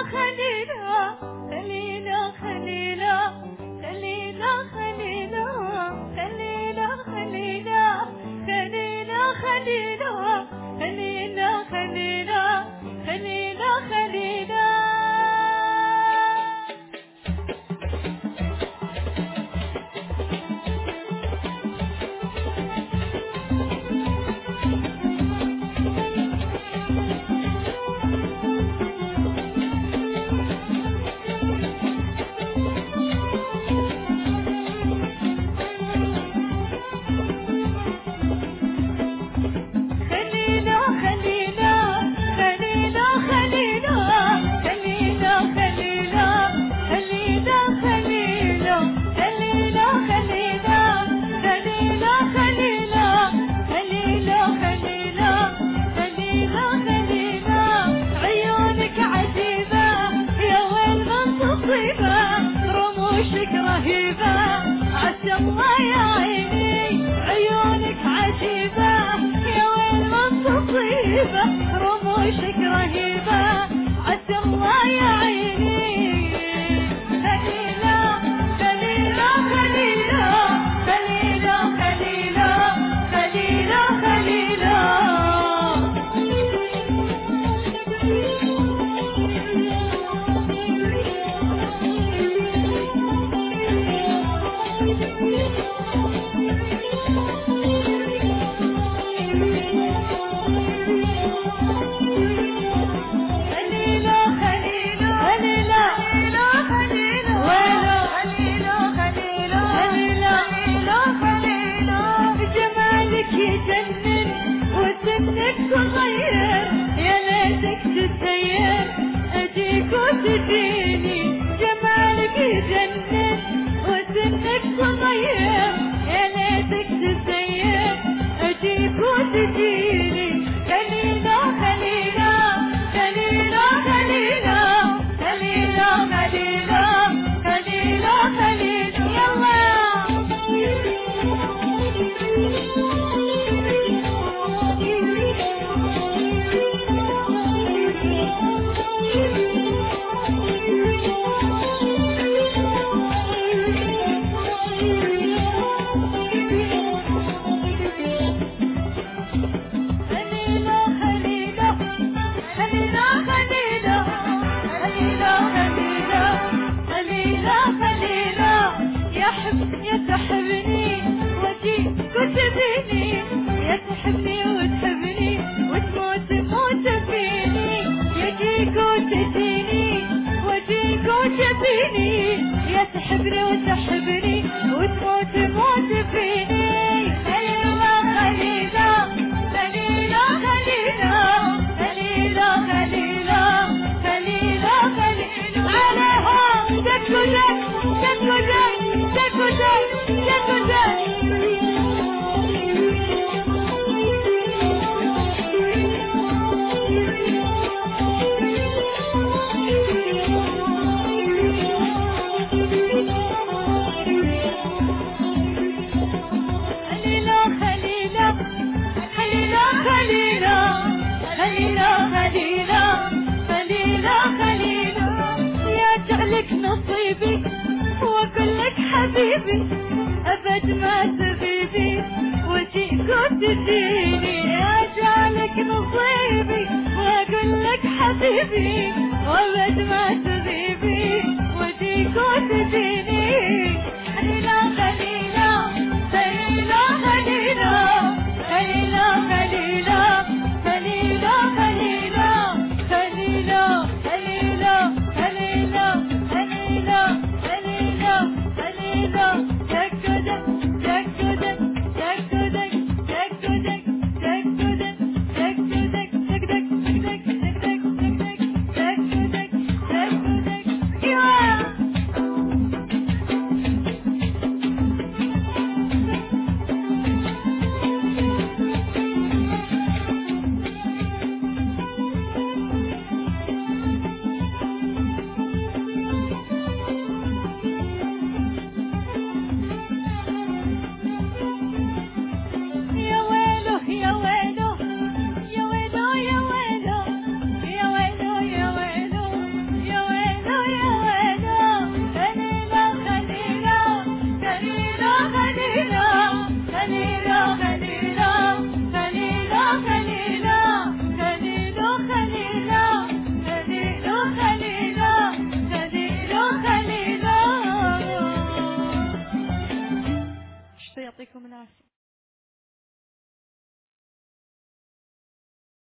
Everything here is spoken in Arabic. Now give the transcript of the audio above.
رموشك رهيبة عسى الله يا عيني. خليلة خليلة خليلة خليلة خليلة خليلة صغير يا ليتك تسير اجيك وتجيني. جمالك يجنن وسنك صغير يا ليتك تسير اجيك وتجيني. خليلة خليلة خليلة خليلة خليلة خليلة خليلة خليلة يلا تحبني وجيك وتبيني يا تحبني وتحبني وتموت موت فيني. يجيك وتجيني وجيك وتبيني يا تحبني وتحبني وتموت موت فيني. خليلة خليلة خليلة خليلة خليلة خليلة خليلة خليلة عليها دك ودك دك ودك دك ودك دك ودك. نصيبي واقول لك حبيبي ابد ما تغيبي وجيك وتجيني. اجعلك نصيبي واقول لك حبيبي وابد ما تغيبي وجيك وتجيني. خلينا